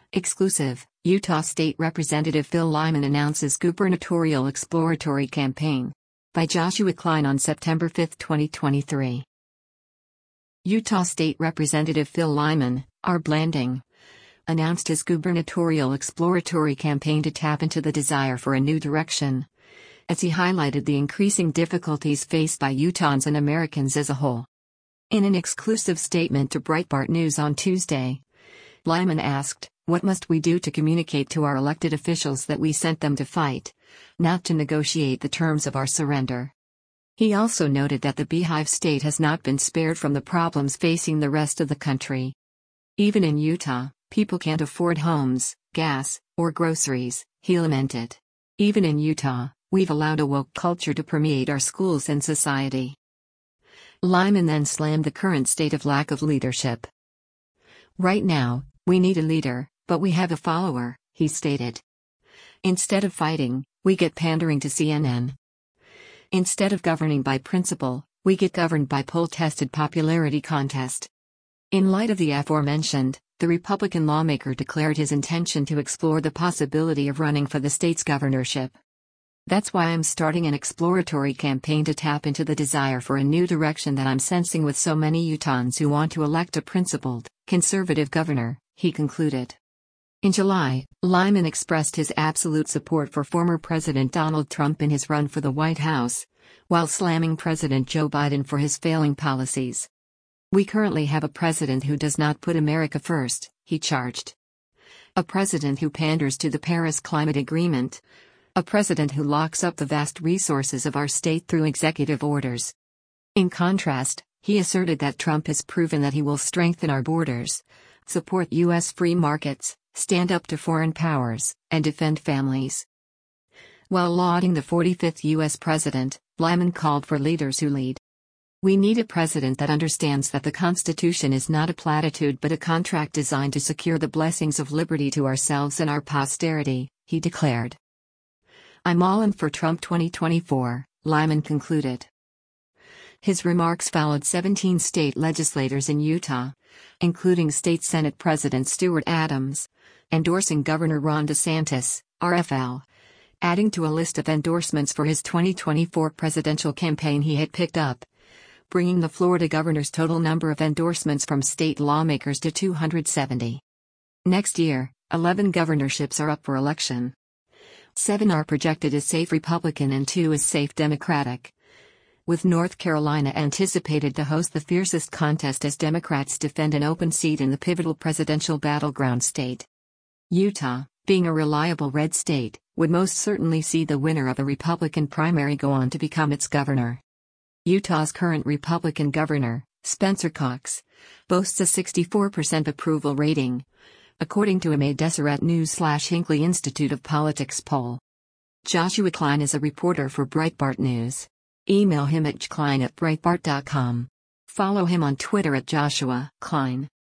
Exclusive, Utah State Representative Phil Lyman announces gubernatorial exploratory campaign. By Joshua Klein on September 5, 2023. Utah State Representative Phil Lyman, R. Blanding, announced his gubernatorial exploratory campaign to tap into the desire for a new direction, as he highlighted the increasing difficulties faced by Utahns and Americans as a whole. In an exclusive statement to Breitbart News on Tuesday, Lyman asked, "What must we do to communicate to our elected officials that we sent them to fight, not to negotiate the terms of our surrender?" He also noted that the Beehive State has not been spared from the problems facing the rest of the country. Even in Utah, people can't afford homes, gas, or groceries, he lamented. Even in Utah, we've allowed a woke culture to permeate our schools and society. Lyman then slammed the current state of lack of leadership. "Right now, we need a leader, but we have a follower," he stated. "Instead of fighting, we get pandering to CNN. Instead of governing by principle, we get governed by poll-tested popularity contest." In light of the aforementioned, the Republican lawmaker declared his intention to explore the possibility of running for the state's governorship. "That's why I'm starting an exploratory campaign to tap into the desire for a new direction that I'm sensing with so many Utahns who want to elect a principled, conservative governor," he concluded. In July, Lyman expressed his absolute support for former President Donald Trump in his run for the White House, while slamming President Joe Biden for his failing policies. "We currently have a president who does not put America first," he charged. "A president who panders to the Paris Climate Agreement. A president who locks up the vast resources of our state through executive orders." In contrast, he asserted that Trump has proven that he will strengthen our borders, support U.S. free markets, stand up to foreign powers, and defend families. While lauding the 45th U.S. president, Lyman called for leaders who lead. "We need a president that understands that the Constitution is not a platitude but a contract designed to secure the blessings of liberty to ourselves and our posterity," he declared. "I'm all in for Trump 2024, Lyman concluded. His remarks followed 17 state legislators in Utah, including State Senate President Stuart Adams, endorsing Governor Ron DeSantis, RFL, adding to a list of endorsements for his 2024 presidential campaign he had picked up, bringing the Florida governor's total number of endorsements from state lawmakers to 270. Next year, 11 governorships are up for election. 7 are projected as safe Republican and 2 as safe Democratic, with North Carolina anticipated to host the fiercest contest as Democrats defend an open seat in the pivotal presidential battleground state. Utah, being a reliable red state, would most certainly see the winner of a Republican primary go on to become its governor. Utah's current Republican governor, Spencer Cox, boasts a 64% approval rating, according to a May Deseret News/Hinckley Institute of Politics poll. Joshua Klein is a reporter for Breitbart News. Email him at jklein@breitbart.com. Follow him on Twitter at Joshua Klein.